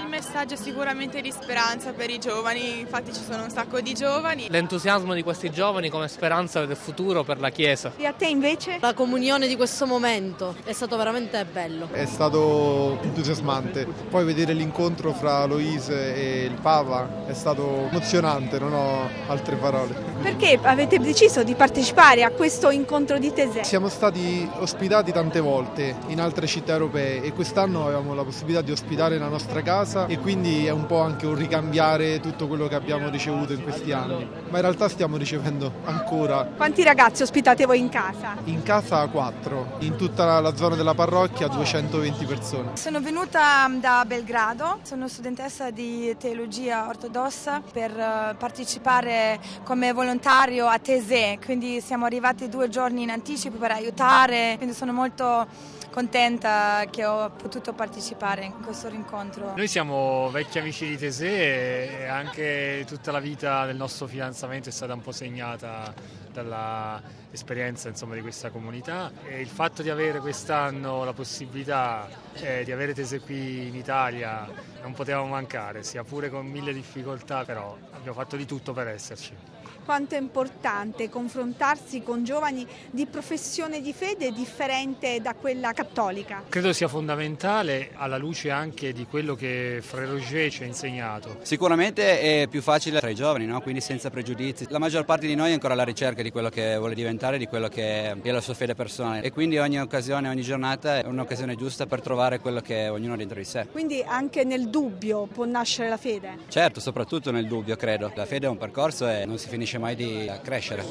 Il messaggio è sicuramente di speranza per i giovani, infatti ci sono un sacco di giovani. L'entusiasmo di questi giovani come speranza del futuro per la Chiesa. E a te invece? La comunione di questo momento è stato veramente bello. È stato entusiasmante. Poi vedere l'incontro fra Loise e il Papa è stato emozionante, non ho altre parole. Perché avete deciso di partecipare a questo incontro di Taizé? Siamo stati ospitati tante volte in altre città europee e quest'anno avevamo la possibilità di ospitare la nostra casa e quindi è un po' anche un ricambiare tutto quello che abbiamo ricevuto in questi anni. Ma in realtà stiamo ricevendo ancora. Quanti ragazzi ospitate voi in casa? In casa 4, in tutta la zona della parrocchia 220 persone. Sono venuta da Belgrado, sono studentessa di teologia ortodossa per partecipare come volontario a Taizé, quindi siamo arrivati 2 giorni in anticipo per aiutare, quindi sono molto contenta che ho potuto partecipare in questo rincontro. Noi siamo vecchi amici di Taizé e anche tutta la vita del nostro fidanzamento è stata un po' segnata dalla esperienza di questa comunità e il fatto di avere quest'anno la possibilità di avere Taizé qui in Italia non poteva mancare, sia pure con 1000 difficoltà, però abbiamo fatto di tutto per esserci. Quanto è importante confrontarsi con giovani di professione di fede differente da quella cattolica? Credo sia fondamentale alla luce anche di quello che Frère Roger ci ha insegnato. Sicuramente è più facile tra i giovani, no? Quindi senza pregiudizi. La maggior parte di noi è ancora alla ricerca di quello che vuole diventare, di quello che è la sua fede personale e quindi ogni occasione, ogni giornata è un'occasione giusta per trovare quello che ognuno ha dentro di sé. Quindi anche nel dubbio può nascere la fede? Certo, soprattutto nel dubbio credo. La fede è un percorso e non si finisce mai di crescere.